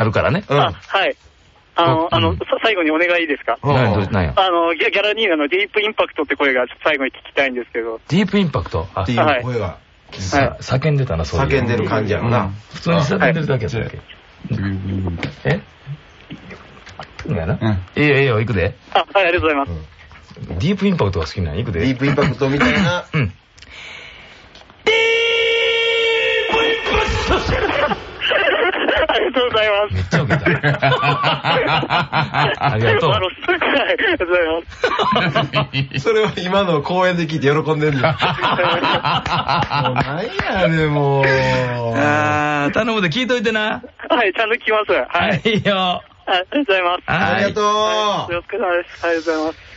あるからね。 はい。最後にお願いいいですか？ 何や。 ギャラニーナのディープインパクトって声が最後に聞きたいんですけど。 ディープインパクトっていう声が。 叫んでたな、そういう。 叫んでる感じやろな。 普通に叫んでるだけやったっけ。え？いやな。いいよ、行くで。 はい、ありがとうございます。 ディープインパクトが好きなの行くで。 ディープインパクトみたいな。 うん。 ありがとうございます。 めっちゃウケた。ありがとう。 ありがとうございます。 それは今の公演で聞いて喜んでるんだ。もう何やねん、もう。 頼むで聞いといてな。 はい、ちゃんと聞きます。はい。 いいよ。 ありがとうございます。 ありがとう。 お疲れ様です。ありがとうございます。